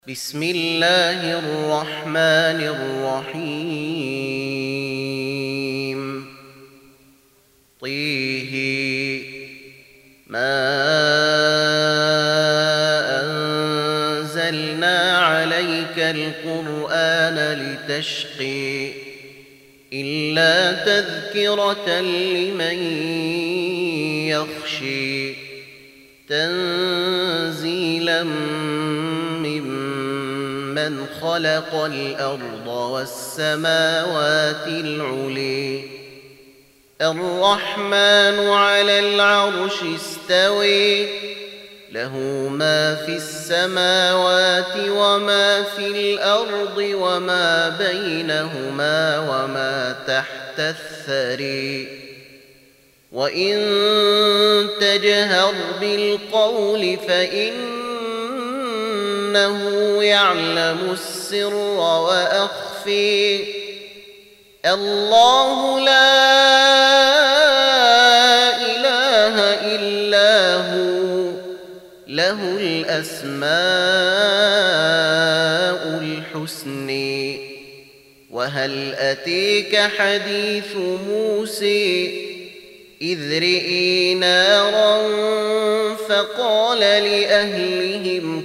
بسم الله الرحمن الرحيم طه ما أنزلنا عليك القرآن لتشقي إلا تذكرة لمن يخشي تنزيلا ممن خلق الأرض والسماوات العلي الرحمن على العرش استوي له ما في السماوات وما في الأرض وما بينهما وما تحت الثري وإن تجهر بالقول فإنه يعلم السر وأخفي الله لا إله إلا هو له الأسماء الحسن وهل أتيك حديث موسى إذ رئي نارا فقال لأهلهم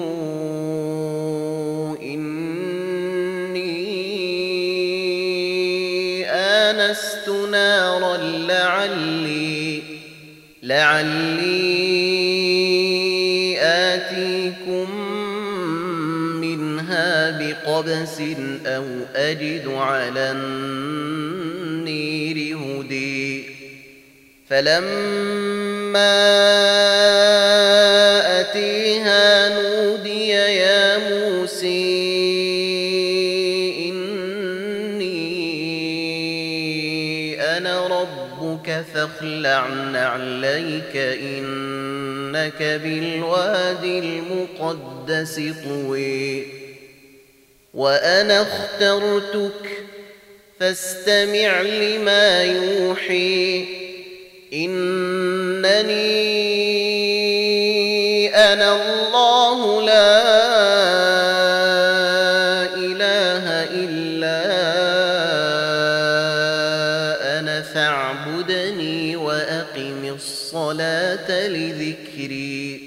كثوا إني آنست نارا لعلي آتيكم منها بقبس أو أجد على النير هدي فلما أتيها نودي يا موسى إني أنا ربك فاخلع نعليك إنك بالوادي المقدس طوي وأنا اخترتك فاستمع لما يوحي إنني أنا الله لا إله إلا أنا فاعبدني وأقم الصلاة لذكري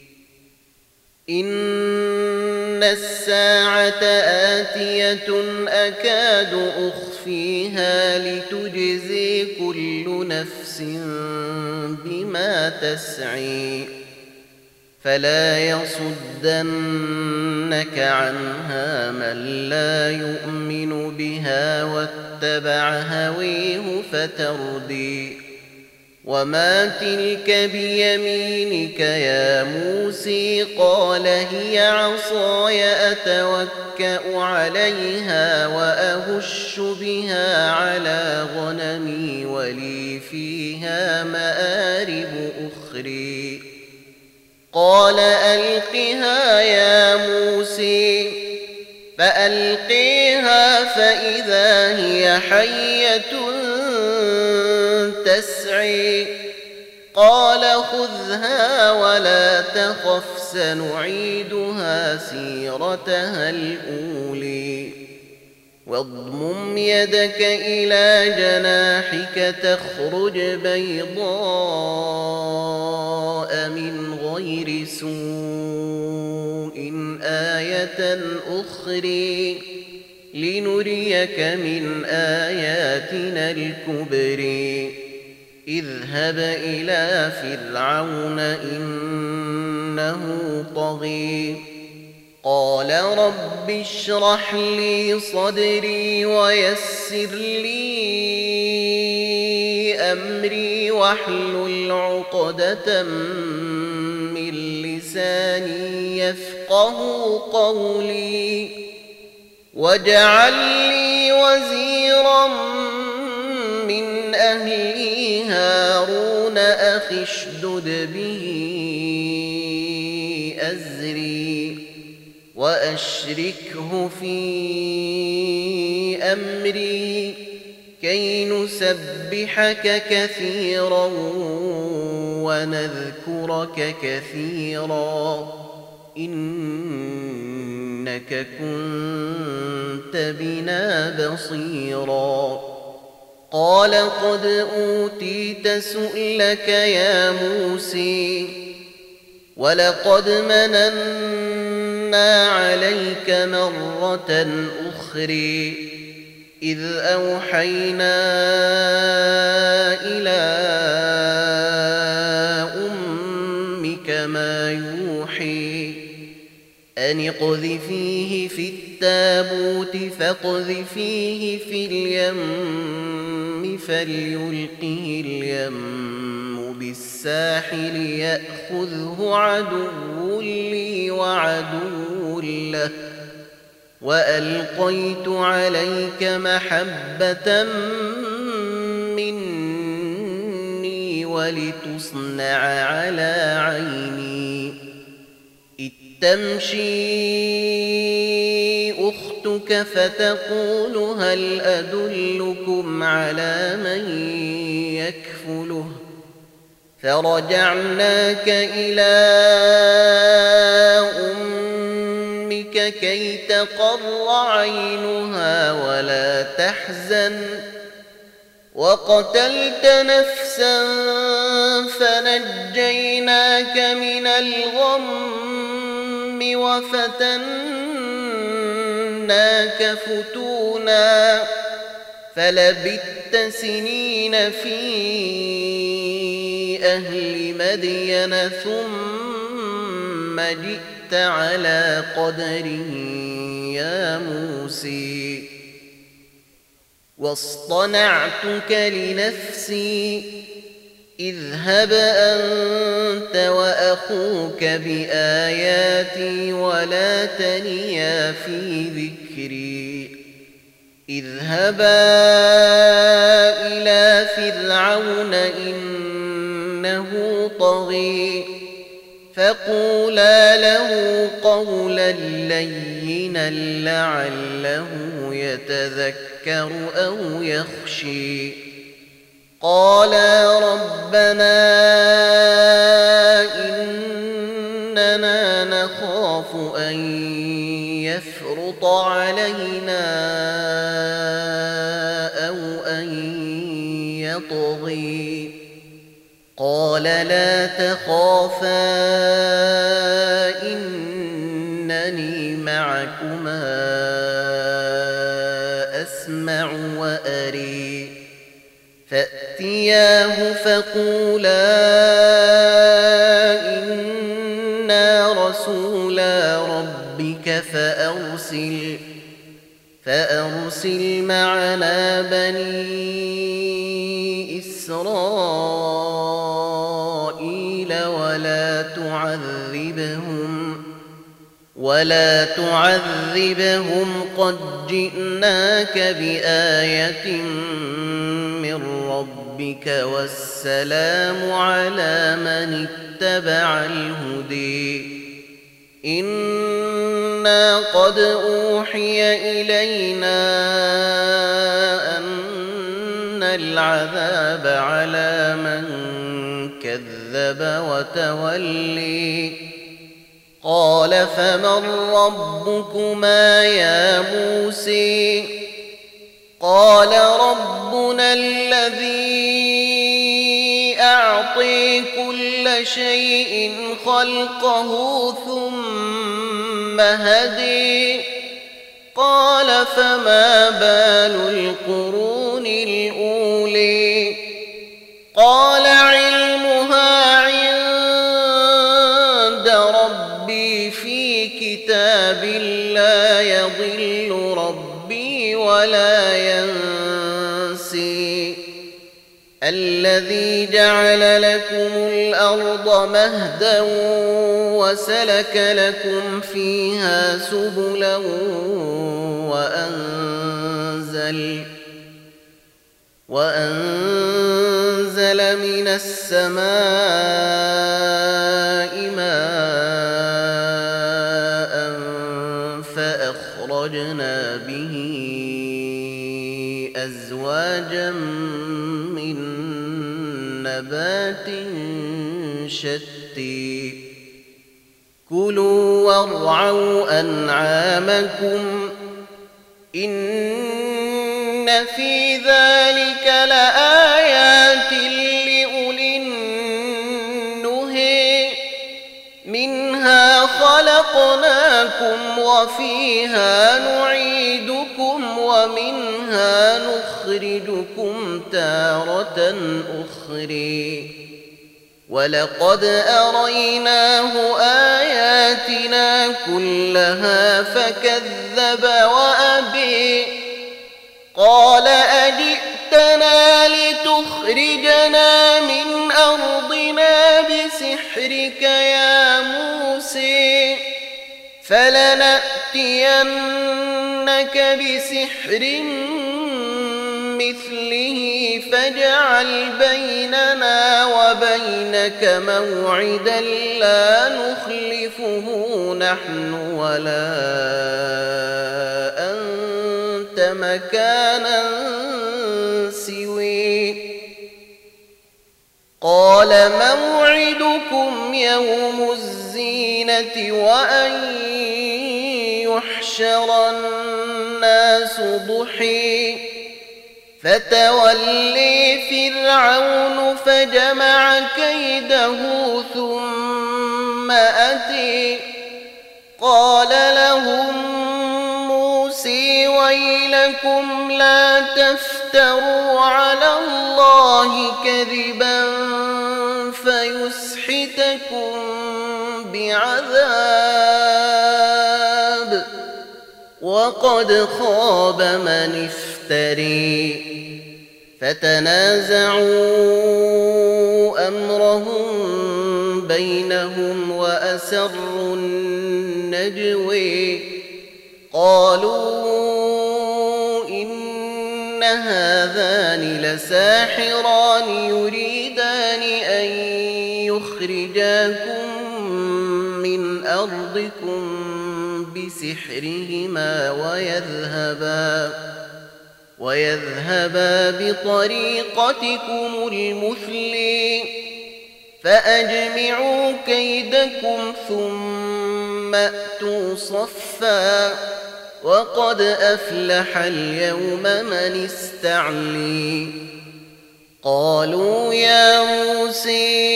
إن الساعة آتية أكاد أخفيها لتجزي كل نفس بما تسعي فلا يصدنك عنها من لا يؤمن بها واتبع هويه فتردي وما تلك بيمينك يا موسى قال هي عصاي أتوكأ عليها وأهش بها على غنمي ولي فيها مآرب أخرى قال ألقها يا موسى فألقيها فإذا هي حية تسعي قال خذها ولا تخف سنعيدها سيرتها الأولي واضمم يدك إلى جناحك تخرج بيضاء من غير سوء آية أخرى لنريك من آياتنا الكبرى اذهب إلى فرعون إنه طغى قال رب اشرح لي صدري ويسر لي أمري واحلل عقدة من لساني يفقه قولي واجعل لي وزيرا من أهلي هارون أخي اشدد به أزري وأشركه في أمري كي نسبحك كثيرا ونذكرك كثيرا إنك كنت بنا بصيرا قال قد أوتيت سؤلك يا موسى ولقد مننا عليك مرة أخرى إذ أوحينا إلى أمك ما يوحي أن اقذفيه في التابوت فاقذفيه في اليم فليلقه اليم بالساحل يأخذه عدو لي وعدو له وألقيت عليك محبة مني ولتصنع على عيني إذ تمشي أختك فتقول هل أدلكم على من يكفله فرجعناك إلى أمك كي تقر عينها ولا تحزن وقتلت نفسا فنجيناك من الغم وفتناك فتونا فلبثت سنين في أهل مدين ثم جئت على قدر يا موسى واصطنعتك لنفسي اذهب أنت وأخوك بآياتي ولا تنيا في ذكري اذهبا إلى فرعون إنه طغى فقولا له قولا لينا لعله يتذكر أو يخشي قالا ربنا إننا نخاف أن يفرط علينا أو أن يطغي قال لا تخافا إنني معكما أسمع وأري فأتياه فقولا إنا رسولا ربك فأرسل معنا بني إسرائيل ولا تعذبهم قد جئناك بآية من ربك والسلام على من اتبع الهدي إنا قد أوحي إلينا أن العذاب على من كذب وتولي قال فمن ربكما يا موسى قال ربنا الذي أعطي كل شيء خلقه ثم هدي قال فما بال القرون الأولي قال علمها عند ربي في كتاب لا يضل ربي ولا ينسي الذي جعل لكم الأرض مهدا وسلك لكم فيها سبلا وأنزل من السماء ماء فأخرجنا به أزواجا من نبات شتى كلوا وارعوا أنعامكم إن في ذلك لآيات لأولي النهي منها خلقناكم وفيها نعيدكم ومنها نخرجكم تارة أخرى ولقد أريناه آياتنا كلها فكذب وأبي قال أجئتنا لتخرجنا من أرضنا بسحرك يا موسى فلنأتينك بسحر مثله فاجعل بيننا وبينك موعدا لا نخلفه نحن ولا أنت مكانا سوي قال موعدكم يوم الزينة وأن يحشر الناس ضحى فتولي فرعون فجمع كيده ثم أتي قال لهم موسى ويلكم لا تفتروا على الله كذبا فيسحتكم بعذاب وقد خاب من افتري فتنازعوا أمرهم بينهم وأسروا النجوى قالوا إن هذان لساحران يريدان أن يخرجاكم من أرضكم بسحرهما ويذهبا بطريقتكم المثلي فأجمعوا كيدكم ثم أتوا صفا وقد أفلح اليوم من استعلي قالوا يا موسى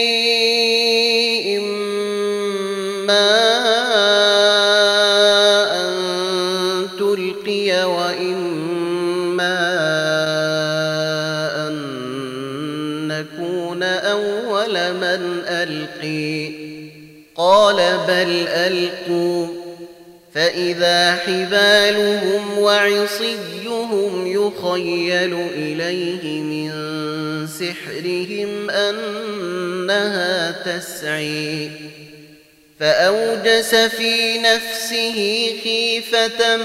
إما وإما أن نكون أول من ألقي قال بل ألقوا فإذا حبالهم وعصيهم يخيل إليه من سحرهم أنها تسعي فأوجس في نفسه خيفة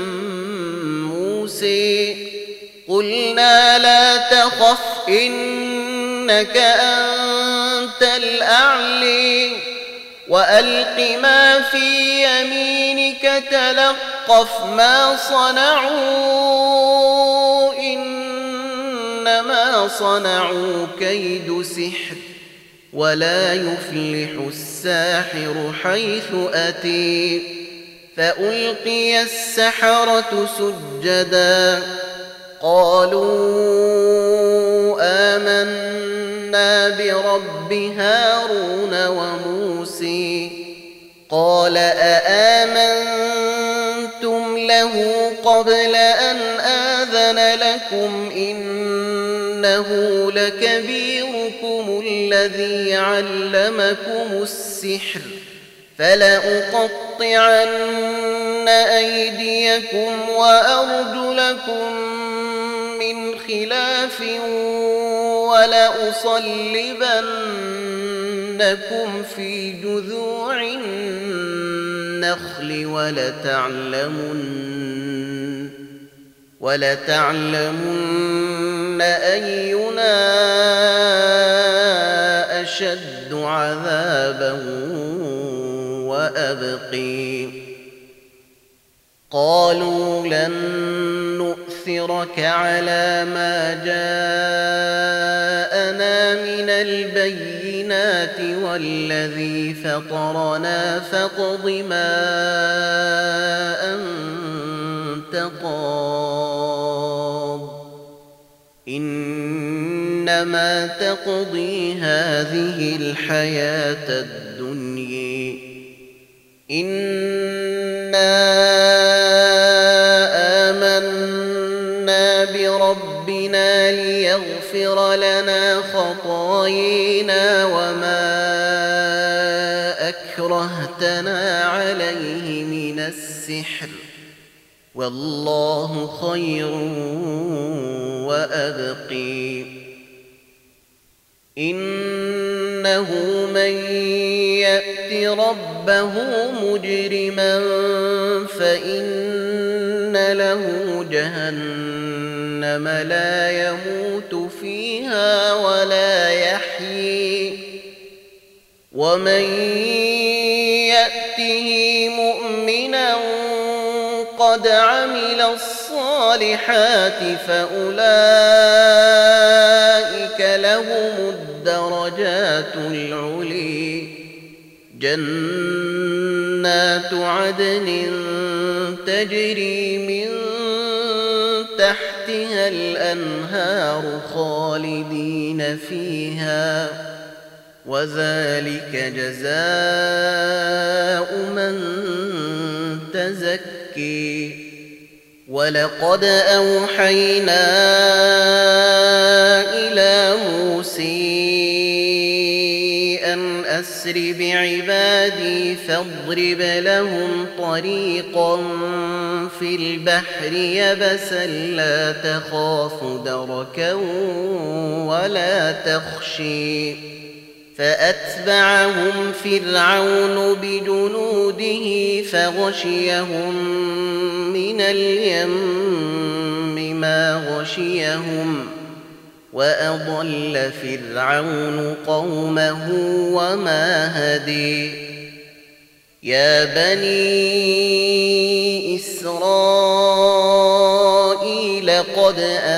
موسى قلنا لا تخف إنك أنت الأعلى وألق ما في يمينك تلقف ما صنعوا إنما صنعوا كيد سحر ولا يفلح الساحر حيث أتي فألقي السحرة سجدا قالوا آمنا برب هارون وموسى قال أآمنتم له قبل أن آذن لكم إنه لكبيركم الذي علمكم السحر فلأقطعن أيديكم وأرجلكم من خلاف ولأصلبنكم في جذوع النخل ولتعلمن أينا أشد عذابا وأبقي قالوا لن نؤثرك على ما جاءنا من البينات بالبينات والذي فطرنا فاقض ما أنت قاض إنما تقضي هذه الحياة الدنيا إنا آمنا بربنا ليغفر لنا خطايانا وما أكرهتنا عليه من السحر والله خير وأبقي إنه من يأت ربه مجرما فإن له جهنم لا يموت فيها ولا يحيي ومن يأته مؤمنا قد عمل الصالحات فأولئك لهم الدرجات العلي جنات عدن تجري من تحتها الأنهار خالدين فيها وذلك جزاء من تزكي ولقد أوحينا إلى موسى أن أسر بعبادي فاضرب لهم طريقا في البحر يبسا لا تخاف دركا ولا تخشي فأتبعهم فرعون بجنوده فغشيهم من اليم ما غشيهم وأضل فرعون قومه وما هدي يا بني إسرائيل قد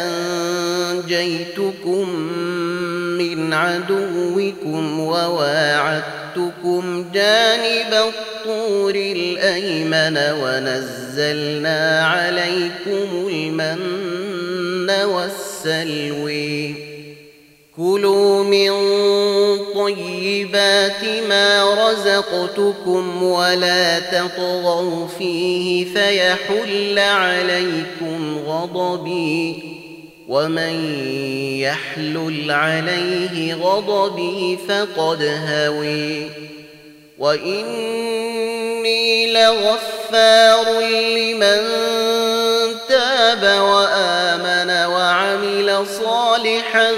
أنجيتكم من عدوكم وواعدتكم جانب الطور الأيمن ونزلنا عليكم المن والسلوى كلوا من طيبات ما رزقتكم ولا تطغوا فيه فيحل عليكم غضبي ومن يحلل عليه غضبي فقد هوي وإني لغفار لمن تاب وآمن وعمل صالحا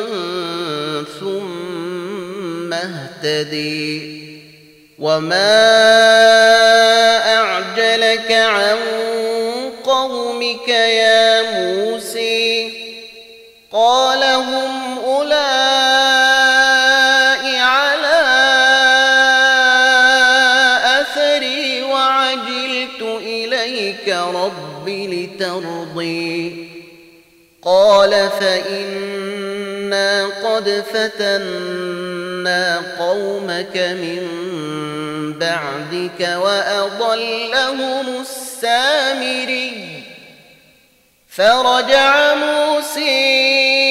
ثم اهتدي وما أعجلك عن قومك يا موسى قال هم أولئك على أثري وعجلت إليك رب لترضي قال فإنا قد فتنا قومك من بعدك وأضلهم السامري فرجع موسى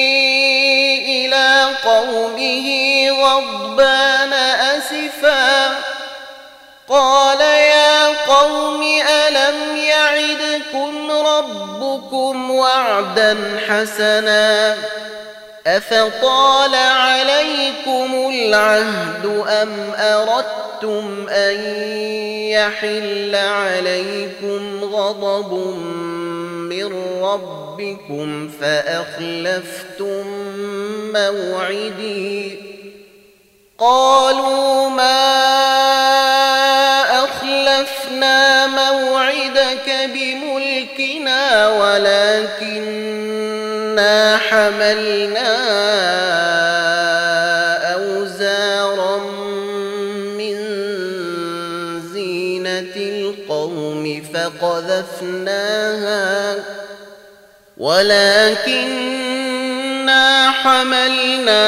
إلى قومه غضبان أسفا قال يا قوم ألم يعدكم ربكم وعدا حسنا أفطال عليكم العهد أم أردتم أن يحل عليكم غضب من ربكم فأخلفتم موعدي قالوا ما أخلفنا موعدك بملكنا ولكننا حملنا أوزارا من زينة القوم فقذفناها ولكننا إنا حملنا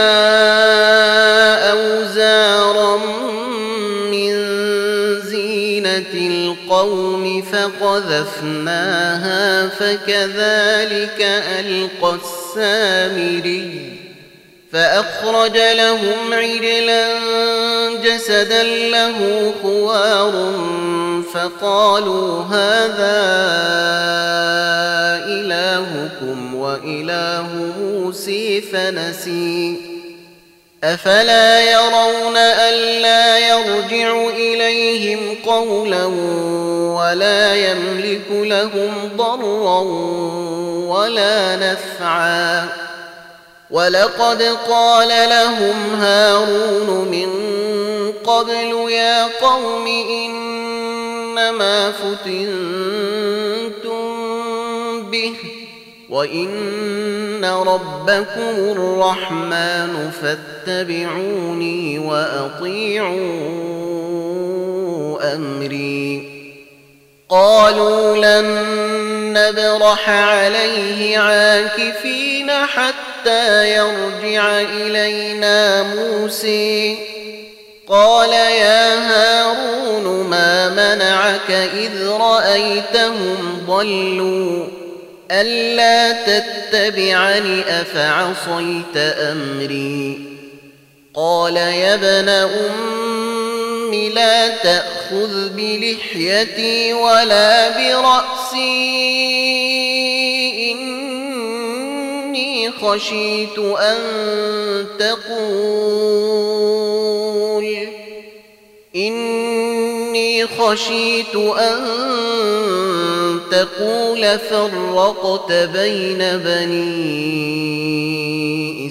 أوزارا من زينة القوم فقذفناها فكذلك ألقى السامري فأخرج لهم عجلا جسدا له خوار فقالوا هذا إلهكم وإله موسى فنسي أفلا يرون ألا يرجع إليهم قولا ولا يملك لهم ضرا ولا نفعا ولقد قال لهم هارون من قبل يا قوم إنما فتنتم به وإن ربكم الرحمن فاتبعوني وأطيعوا أمري قالوا لن نبرح عليه عاكفين حتى يرجع إلينا موسى قال يا هارون ما منعك إذ رأيتهم ضلوا ألا تتبعني أفعصيت أمري قال يا ابن أم لا تأخذ بلحيتي ولا برأسي إني خشيت أن تقول فرقت بين بني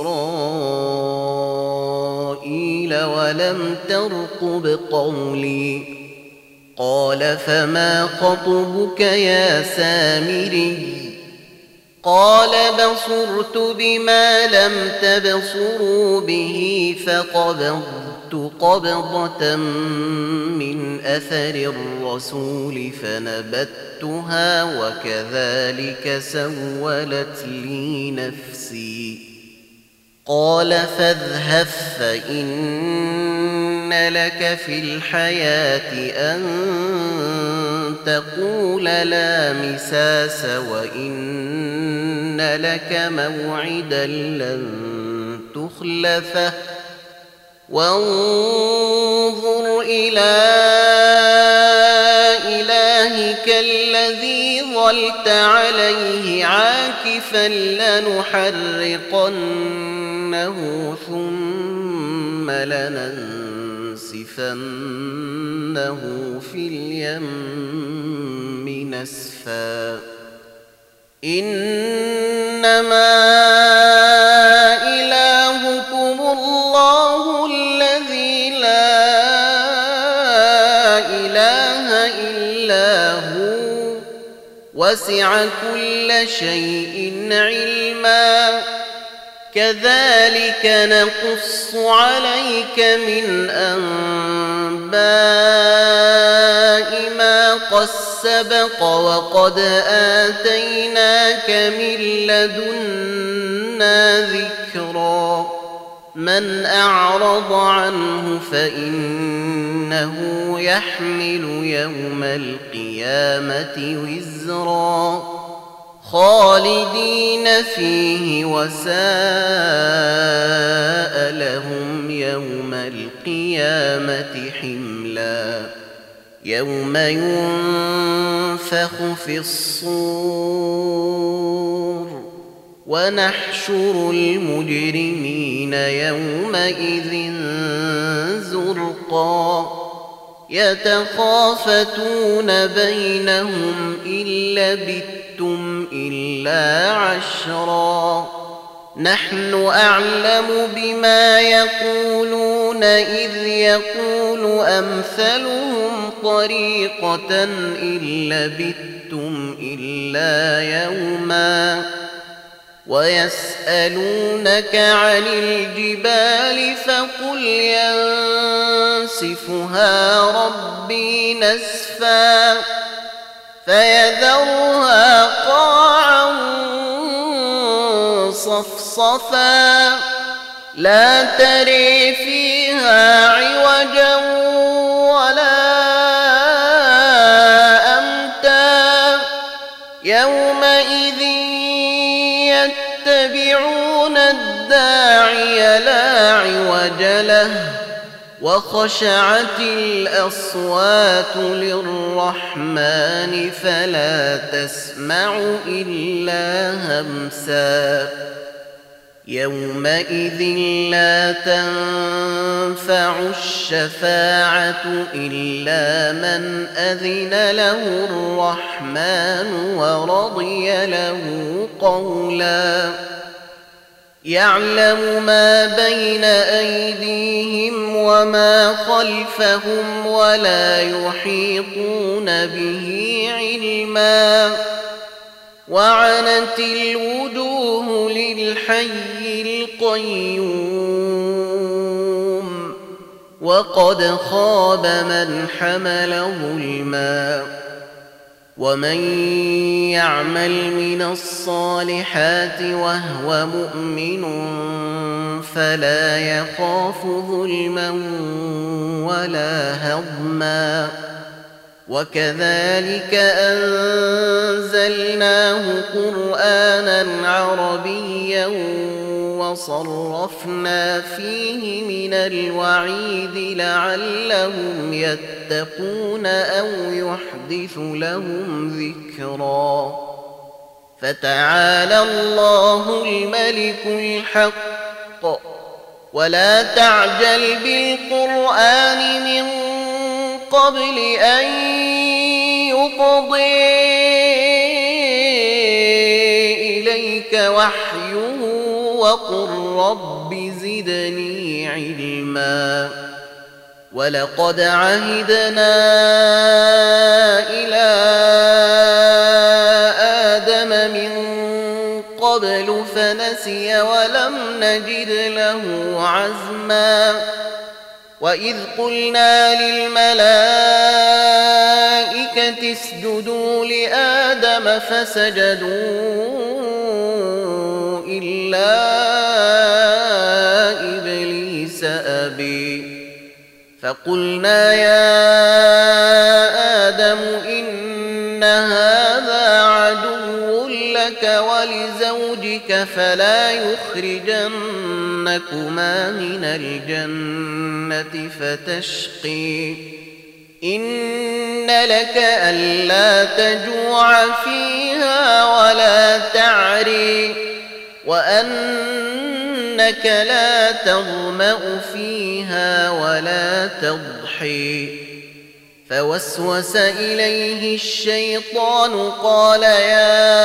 إسرائيل ولم ترقب قولي قال فما خطبك يا سامري قال بصرت بما لم تبصروا به فقبضت قبضة من أثر الرسول فنبتها وكذلك سولت لي نفسي قال فاذهب فإن لك في الحياة أن تقول لا مساس وإن لك موعدا لن تخلفه وانظر إلى إلهك الذي ظلت عليه عاكفا لنحرقنه ثم لننسفنه في اليم نسفا إنما إلهكم الله الذي لا إله إلا هو وسع كل شيء علما كذلك نقص عليك من أنباء ما قد سبق وقد آتيناك من لدنا ذكرا من أعرض عنه فإنه يحمل يوم القيامة وزرا خالدين فيه وساء لهم يوم القيامة حملا يوم ينفخ في الصور ونحشر المجرمين يومئذ زرقا يتخافتون بينهم إن لبثتم إلا عشرا نحن أعلم بما يقولون إذ يقول أمثلهم طريقة إن لبثتم إلا يوما ويسألونك عن الجبال فقل ينسفها ربي نسفا فيذرها قاعا صفصفا لا تري فيها عوجا ولا أمتا يومئذ يتبعون الداعي لا عوج له وخشعت الأصوات للرحمن فلا تسمع إلا همسا يومئذ لا تنفع الشفاعة إلا من أذن له الرحمن ورضي له قولا يعلم ما بين أيديهم وما خلفهم ولا يحيطون به علما وعنت الوجوه للحي القيوم وقد خاب من حمل ظلما ومن يعمل من الصالحات وهو مؤمن فلا يخاف ظلما ولا هضما وكذلك أنزلناه قرآنا عربيا وصرفنا فيه من الوعيد لعلهم يتقون أو يحدث لهم ذكرا فتعالى الله الملك الحق ولا تعجل بالقرآن من قبل أن يقضي إليك وحيه وقل رب زدني علما ولقد عهدنا إلى آدم من قبل فنسي ولم نجد له عزما وإذ قلنا للملائكة اسجدوا لآدم فسجدوا إلا إبليس أبي فقلنا يا آدم إن هذا عدو لك ولزوجك فلا يخرجنكما من الجنة فتشقي إن لك ألا تجوع فيها ولا تعري وأنك لا تظمأ فيها ولا تضحي فوسوس إليه الشيطان قال يا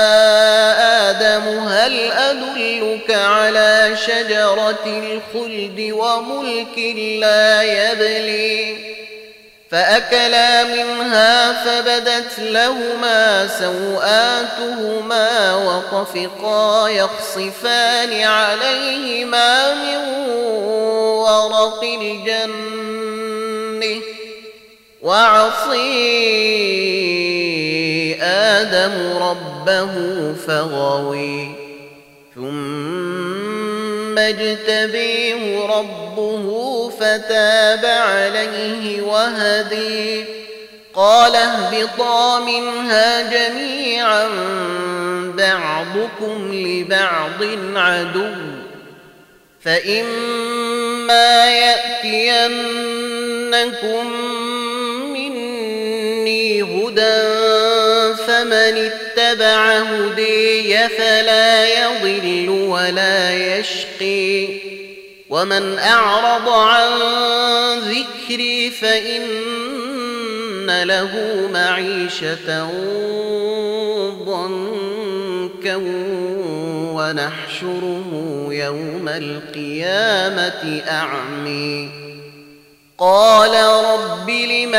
آدم هل أدلك على شجرة الخلد وملك لا يبلي فأكلا منها فبدت لهما سوآتهما وطفقا يخصفان عليهما من ورق الجنة وعصي آدم ربه فغوي ثم اجتبيه ربه فتاب عليه وهدي قال اهبطا منها جميعا بعضكم لبعض عدو فإما يأتينكم مني هدى فمن اتبع هدي فلا يضل ولا يشقي ومن أعرض عن ذكري فإن له معيشة ضنكا ونحشره يوم القيامة أعمي قال رب لم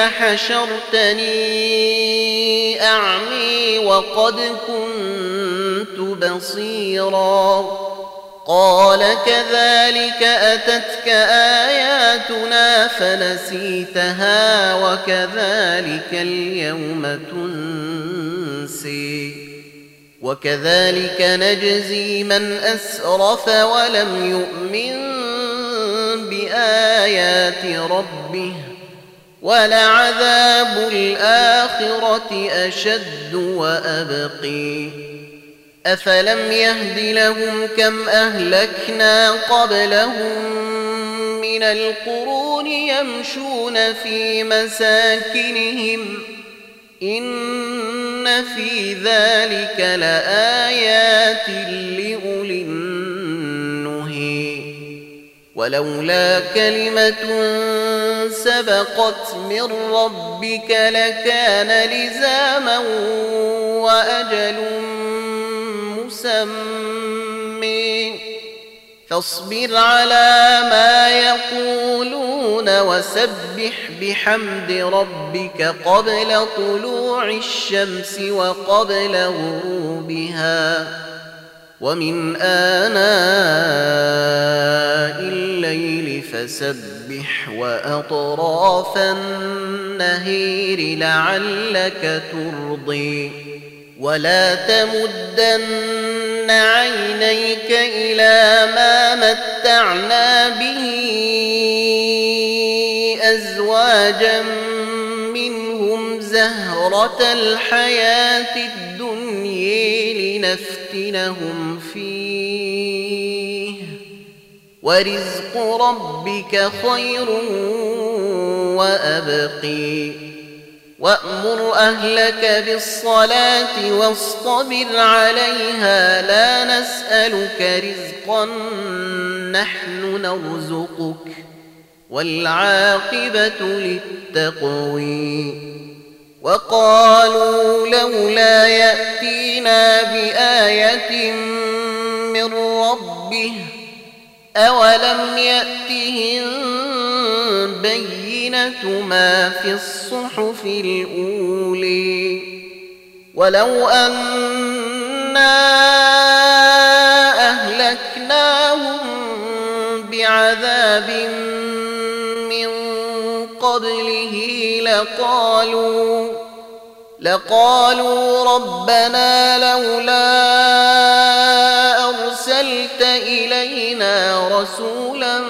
حشرتني أعمي وقد كنت بصيرا قال كذلك أتتك آياتنا فنسيتها وكذلك اليوم تنسي وكذلك نجزي من أسرف ولم يؤمن بآيات ربه ولعذاب الآخرة أشد وأبقي أفلم يهد لهم كم أهلكنا قبلهم من القرون يمشون في مساكنهم إن في ذلك لآيات لأولي النهي ولولا كلمة سبقت من ربك لكان لزاما وأجل مسمى فاصبر على ما يقولون وسبح بحمد ربك قبل طلوع الشمس وقبل غروبها ومن آناء الليل فسبح وأطراف النهير لعلك ترضي ولا تمدن عينيك إلى ما متعنا به أزواجا منهم زهرة الحياة الدنيا لنفتنهم فيه ورزق ربك خير وأبقي وأمر أهلك بالصلاة واصطبر عليها لا نسألك رزقا نحن نرزقك والعاقبة للتقوى وقالوا لولا يأتينا بآية من ربه أولم يأتهم بينة ما في الصحف الأولى ولو أنا أهلكناهم بعذاب من قبله لقالوا ربنا لولا أرسلت إلينا رسولا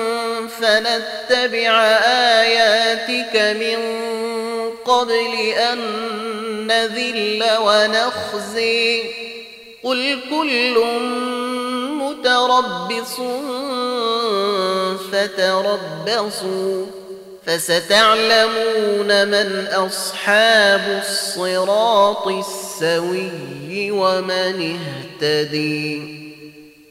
فنتبع آياتك من قبل أن نذل ونخزي قل كل متربص فتربصوا فستعلمون من أصحاب الصراط السوي ومن اهتدي